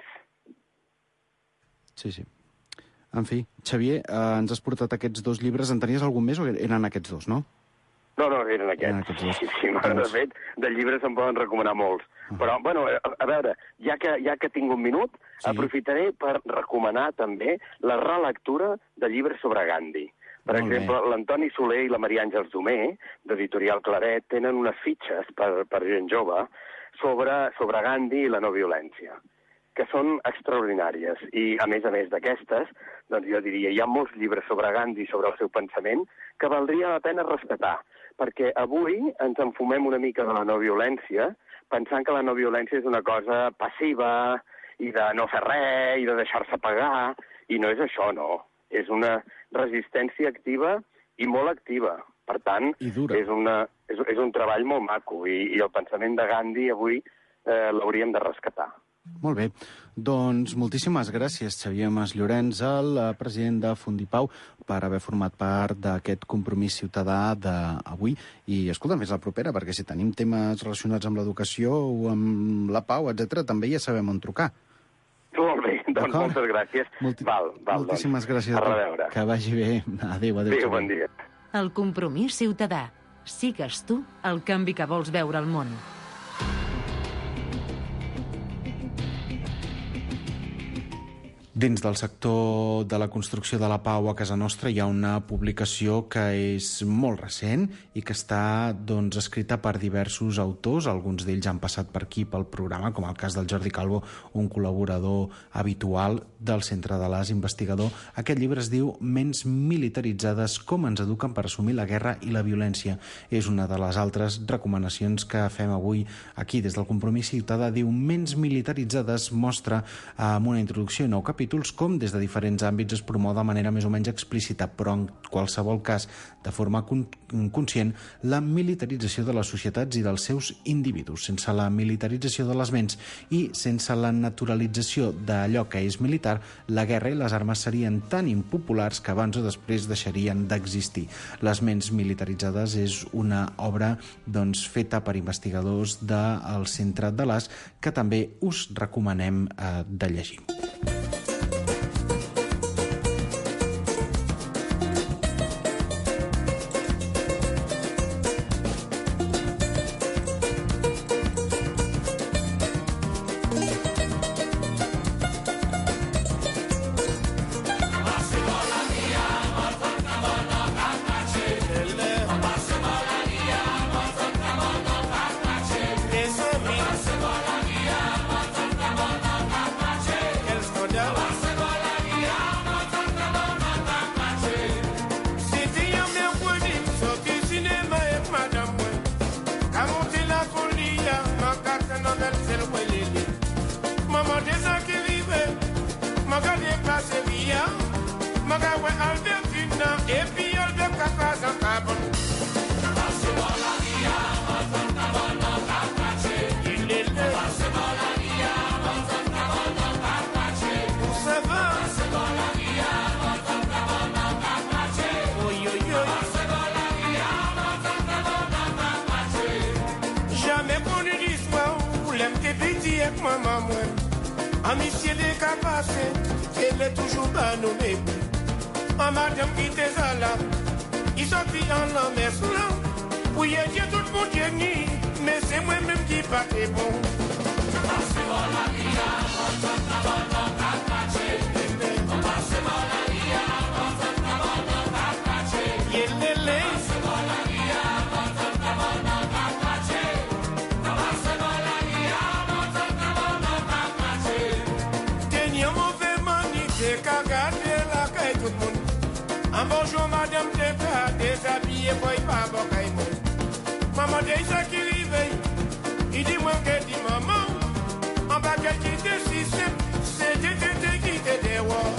Sí. En fi, Xavier, ens has portat aquests 2 llibres. En tenies algun més o eren aquests 2, no? No, eren aquests. Sí, de fet, de llibres se'n poden recomanar molts. Però, bueno, a veure, ja que tinc un minut, aprofitaré per recomanar també la relectura de llibres sobre Gandhi. Per exemple, l'Antoni Soler i la Maria Àngels Domer, d'Editorial Claret, tenen unes fitxes per gent jove sobre Gandhi i la no violència, que són extraordinàries. I, a més d'aquestes, doncs jo diria, hi ha molts llibres sobre Gandhi i sobre el seu pensament que valdria la pena rescatar, perquè avui ens enfumem una mica de la no violència, pensant que la no violència és una cosa passiva i de no fer res i de deixar-se pagar, i no és això, no. És una resistència activa i molt activa. Per tant, és un treball molt maco i el pensament de Gandhi avui l'hauríem de rescatar. Molt bé. Doncs moltíssimes gràcies, Xavier Mas Llorenç, el president de Fundipau, per haver format part d'aquest compromís ciutadà d'avui. I, escolta, més la propera, perquè si tenim temes relacionats amb l'educació o amb la pau, etc., també ja sabem on trucar. Molt bé, doncs moltes gràcies. Moltíssimes gràcies. A reveure. Que vagi bé. Adéu. Adéu, bon dia. El compromís ciutadà. Sigues tu el canvi que vols veure al món. Dins del sector de la construcció de la pau a casa nostra hi ha una publicació que és molt recent i que està escrita per diversos autors. Alguns d'ells han passat per aquí pel programa, com el cas del Jordi Calvo, un col·laborador habitual del Centre de l'As investigador. Aquest llibre es diu Ments militaritzades, com ens eduquen per assumir la guerra i la violència. És una de les altres recomanacions que fem avui aquí des del Compromís Ciutadà. Diu Ments militaritzades, mostra amb una introducció i 9 capítols com des de diferents àmbits es promou de manera més o menys explícita, però en qualsevol cas de forma conscient, la militarització de les societats i dels seus individus. Sense la militarització de les ments i sense la naturalització d'allò que és militar, la guerra i les armes serien tan impopulars que abans o després deixarien d'existir. Les ments militaritzades és una obra feta per investigadors del Centre de l'As que també us recomanem de llegir. mais c'est moi-même qui pas très bon. Bonjour madame, t'es pas déshabillé, boy, pas bon caïmon. Maman déjà qui réveille, il dit moi que dit maman, en bas qu'elle qui décide, c'est de qui te dévoile.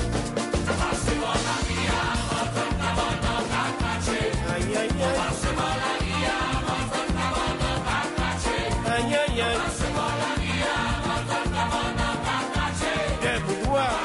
Aïe aïe aïe. Aïe aïe aïe. Des boudoirs.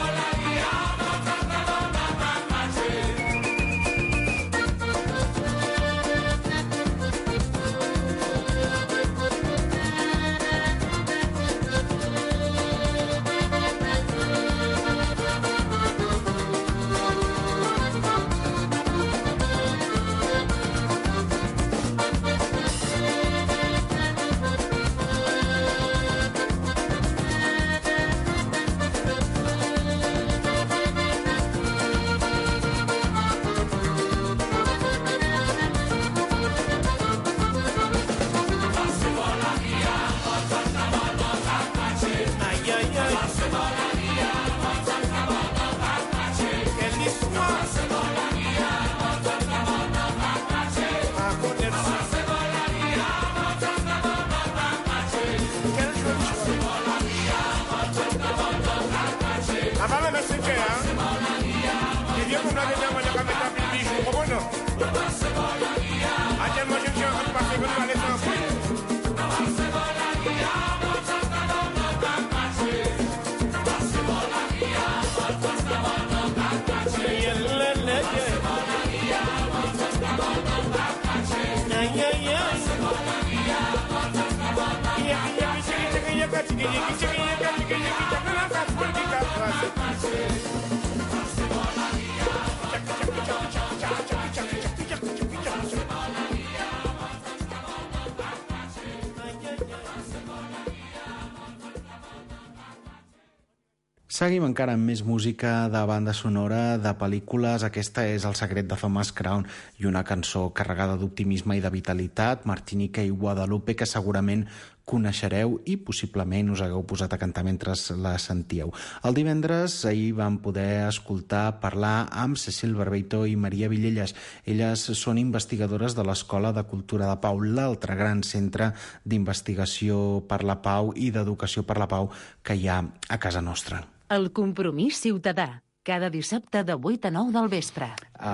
Seguim encara amb més música de banda sonora de pel·lícules. Aquesta és El secret de Thomas Crown i una cançó carregada d'optimisme i de vitalitat, Martinica i Guadalupe, que segurament coneixereu i possiblement us hagueu posat a cantar mentre la sentíeu. El divendres ahir vam poder escoltar parlar amb Cecil Barbeito i Maria Villelles. Elles són investigadores de l'Escola de Cultura de Pau, l'altre gran centre d'investigació per la pau i d'educació per la pau que hi ha a casa nostra. El Compromís Ciutadà, cada dissabte de 8 a 9 del vespre.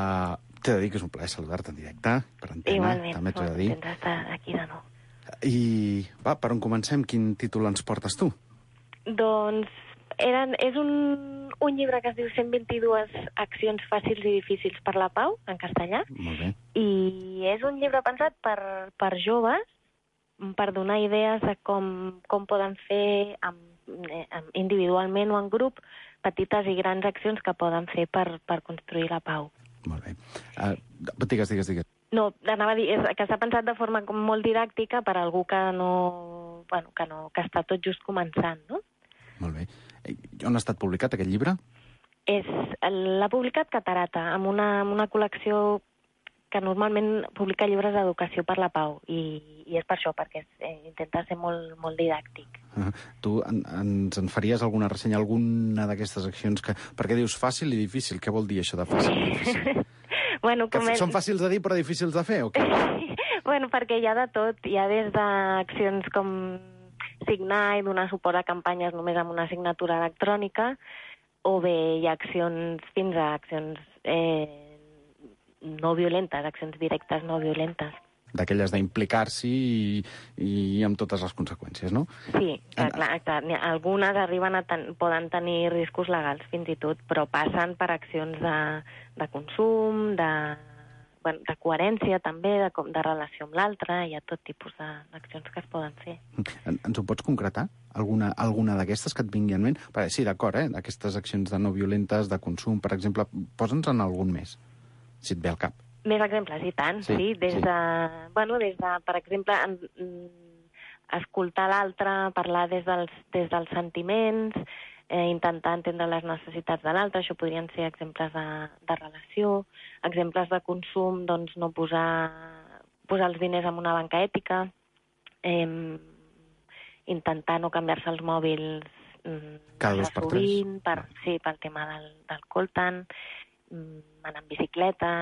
T'he de dir que és un plaer saludar-te en directe, per antena. Igualment, també t'ho he de dir. contenta d'estar aquí de nou. I va, per on comencem? Quin títol ens portes tu? Doncs és un llibre que es diu 122 accions fàcils i difícils per la pau, en castellà. Molt bé. I és un llibre pensat per joves, per donar idees de com poden fer individualment o en grup petites i grans accions que poden fer per construir la pau. Molt bé. Digues. No, anava a dir que està pensat de forma molt didàctica per a algú que que està tot just començant, no? Molt bé. On ha estat publicat aquest llibre? L'ha publicat Catarata, amb una col·lecció que normalment publica llibres d'educació per la pau, i és per això, perquè intenta ser molt, molt didàctic. Tu ens en faries alguna ressenya, alguna d'aquestes accions per què dius fàcil i difícil? Què vol dir això de fàcil i difícil? Són fàcils de dir però difícils de fer, o què? Bueno, perquè hi ha de tot. Hi ha des d'accions com signar i donar suport a campanyes només amb una signatura electrònica, o bé hi ha accions fins a accions no violentes, accions directes no violentes. D'aquelles d'implicar-s'hi i amb totes les conseqüències, no? Sí, clar. Algunes poden tenir riscos legals fins i tot, però passen per accions de consum, de coherència també, de relació amb l'altre. Hi ha tot tipus d'accions que es poden fer. Ens ho pots concretar? Alguna d'aquestes que et vingui en ment? Sí, d'acord, aquestes accions de no violentes, de consum, per exemple, posa'ns en algun més, si et ve al cap. Més exemples, i tant, sí. Des de, per exemple, escoltar l'altre, parlar des dels sentiments, intentar entendre les necessitats de l'altre, això podrien ser exemples de relació, exemples de consum, doncs no posar els diners en una banca ètica, intentar no canviar-se els mòbils cada 2 per 3. Pel tema del coltan, anar en bicicleta,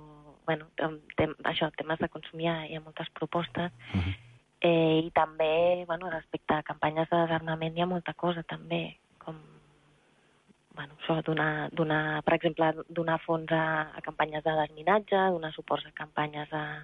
temes de consum hi ha moltes propostes. I també, respecte a campanyes de desarmament hi ha molta cosa també, com això, donar, per exemple, donar fons a campanyes de desminatge, donar suports a campanyes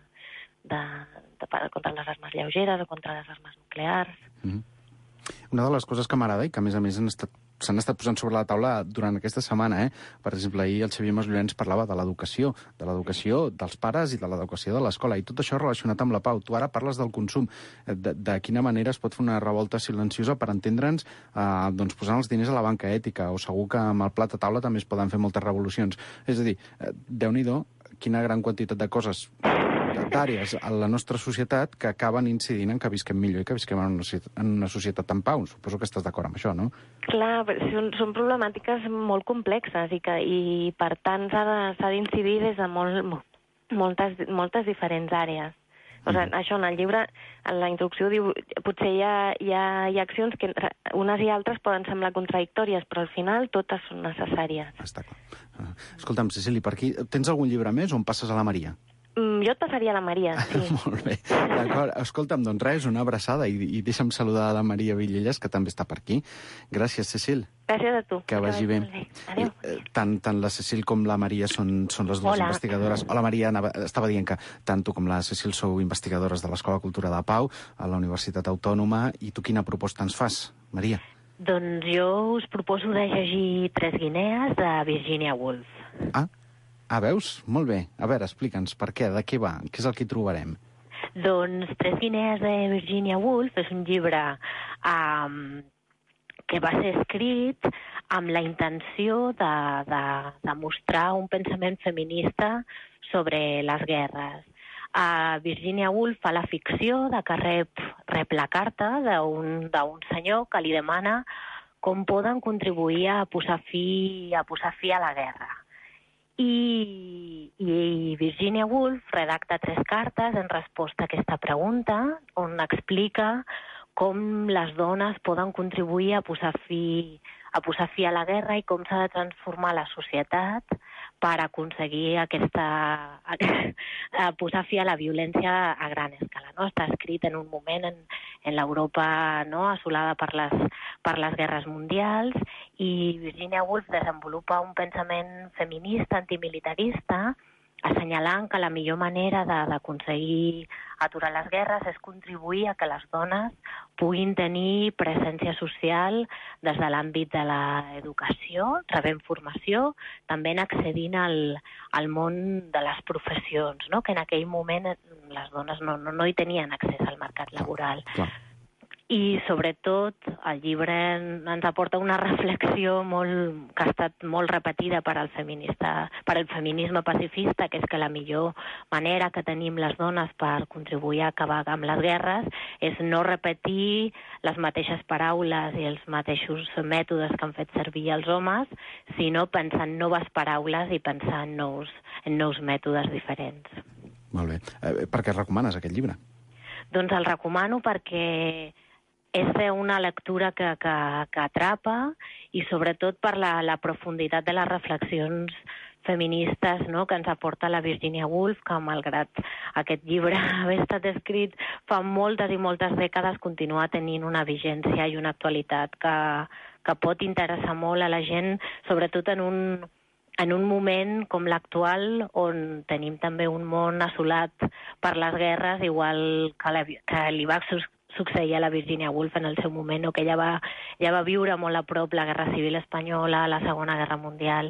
contra les armes lleugeres o contra les armes nuclears. Una de les coses que m'agrada i que, a més, s'han estat posant sobre la taula durant aquesta setmana, per exemple, ahir el Xavier Masllorens parlava de l'educació dels pares i de l'educació de l'escola, i tot això relacionat amb la pau. Tu ara parles del consum, de quina manera es pot fer una revolta silenciosa per entendre'ns, posant els diners a la banca ètica, o segur que amb el plat a taula també es poden fer moltes revolucions. És a dir, Déu-n'hi-do, quina gran quantitat de coses, d'àrees a la nostra societat que acaben incidint en que visquem millor i que visquem en una societat en pau. Suposo que estàs d'acord amb això, no? Clar, són problemàtiques molt complexes i per tant s'ha d'incidir des de moltes diferents àrees. O sigui, això en el llibre, en la introducció diu, potser hi ha accions que unes i altres poden semblar contradictòries, però al final totes són necessàries. Està clar. Escolta'm, Cecili, per aquí tens algun llibre més o em passes a la Maria? Jo et passaria la Maria, sí. Molt bé. D'acord. Escolta'm, doncs res, una abraçada i deixa'm saludar la Maria Villelles, que també està per aquí. Gràcies, Cecil. Gràcies a tu. Que vagi bé. Adéu. Tant la Cecil com la Maria són les dues investigadores. Hola, Maria, estava dient que tant tu com la Cecil sou investigadores de l'Escola Cultura de Pau a la Universitat Autònoma. I tu quina proposta ens fas, Maria? Doncs jo us proposo de llegir 3 guinees de Virginia Woolf. Veus? Molt bé. A veure, explica'ns per què, de què va, què és el que hi trobarem? Doncs 3 guinees de Virginia Woolf és un llibre que va ser escrit amb la intenció de mostrar un pensament feminista sobre les guerres. Virginia Woolf fa la ficció de que rep la carta d'un senyor que li demana com poden contribuir a posar fi a la guerra. I Virginia Woolf redacta 3 cartes en resposta a aquesta pregunta, on explica com les dones poden contribuir a posar fi a la guerra i com s'ha de transformar la societat per aconseguir posar fi a la violència a gran escala. No? Està escrit en un moment en l'Europa assolada per les guerres mundials, i Virginia Woolf desenvolupa un pensament feminista, antimilitarista, assenyalant que la millor manera d'aconseguir aturar les guerres és contribuir a que les dones puguin tenir presència social des de l'àmbit de l'educació, rebent formació, també accedint al món de les professions, no? Que en aquell moment les dones no hi tenien accés al mercat laboral. I, sobretot, el llibre ens aporta una reflexió que ha estat molt repetida per al feminisme pacifista, que és que la millor manera que tenim les dones per contribuir a acabar amb les guerres és no repetir les mateixes paraules i els mateixos mètodes que han fet servir els homes, sinó pensar en noves paraules i pensar en nous mètodes diferents. Molt bé. Per què recomanes aquest llibre? Doncs el recomano perquè és una lectura que atrapa, i sobretot per la profunditat de les reflexions feministes, no?, que ens aporta la Virginia Woolf, que malgrat aquest llibre haver estat escrit fa moltes i moltes dècades, continua tenint una vigència i una actualitat que pot interessar molt a la gent, sobretot en un moment com l'actual, on tenim també un món assolat per les guerres, igual que li va succeir a la Virginia Woolf en el seu moment, que ella va viure molt a prop la Guerra Civil Espanyola, la Segona Guerra Mundial,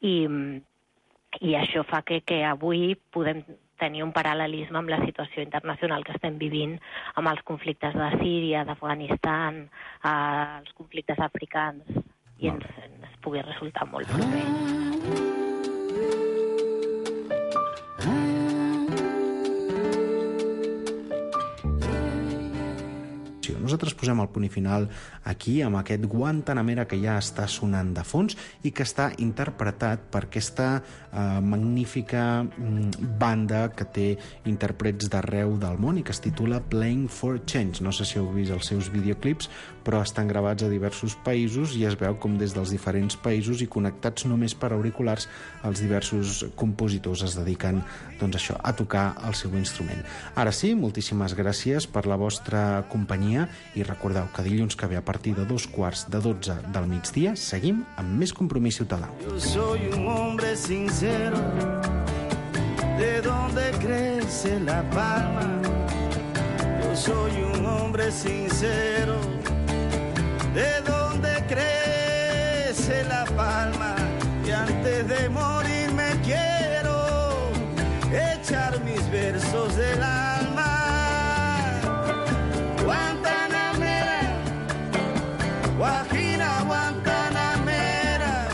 i això fa que avui podem tenir un paral·lelisme amb la situació internacional que estem vivint, amb els conflictes de Síria, d'Afganistan, els conflictes africans, i ens pugui resultar molt proper. Nosaltres posem el punt final aquí, amb aquest Guantanamera que ja està sonant de fons i que està interpretat per aquesta magnífica banda que té intèrprets d'arreu del món i que es titula Playing for Change. No sé si heu vist els seus videoclips, però estan gravats a diversos països i es veu com des dels diferents països i connectats només per auriculars els diversos compositors es dediquen doncs això, a tocar el seu instrument. Ara sí, moltíssimes gràcies per la vostra companyia i recordeu que dilluns que ve a partir de 11:45 del migdia seguim amb més Compromís Ciutadà. Yo soy un hombre sincero, de donde crece la palma. Yo soy un hombre sincero, de donde crece la palma. Y antes de morir me quiero echar mis versos del alma. Guantanamera, Guajira, Guantanamera,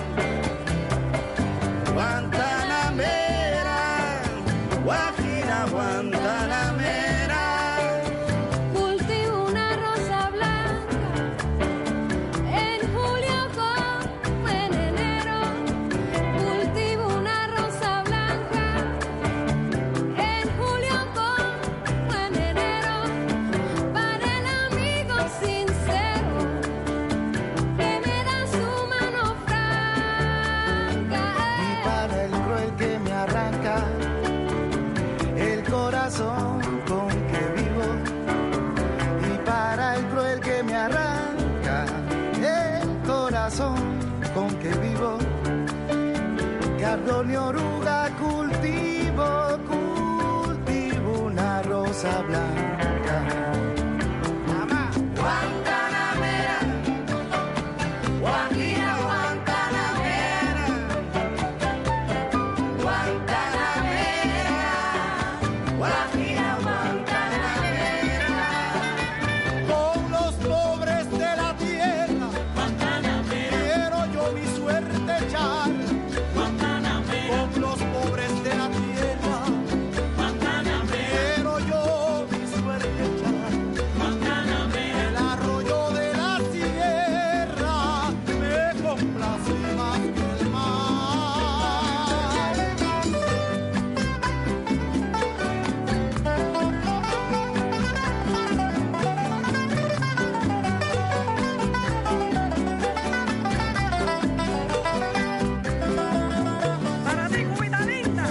Guantanamera, Guajira, Guantanamera. Cultivo una rosa blanca en julio como en enero. Cultivo una rosa blanca en julio como en enero. Para el amigo sincero que me da su mano franca. Y para el cruel que me arranca el corazón con que vivo. Y para el cruel que me arranca el corazón con que vivo. Cardón y oruga cultivo, cultivo una rosa blanca. Guantanamera, Guajira, Guantanamera, Guantanamera, Guajira, Guantanamera. Con los pobres de la tierra, quiero yo mi suerte echar. Con los pobres de la tierra, quiero yo mi suerte echar. El arroyo de la sierra me complace más que el mar. Para ti, cubita linda.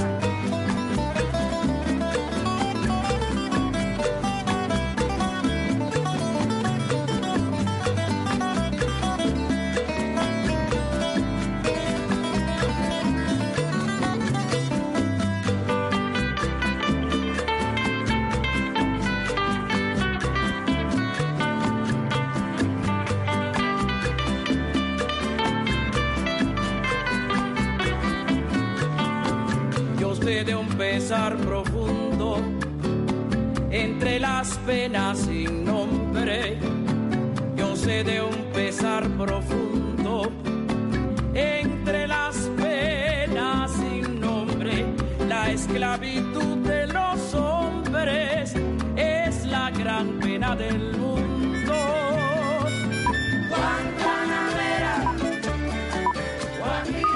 Yo sé de un pesar profundo entre las penas sin nombre. Yo sé de un pesar profundo entre las penas sin nombre. La esclavitud de los hombres es la gran pena del mundo.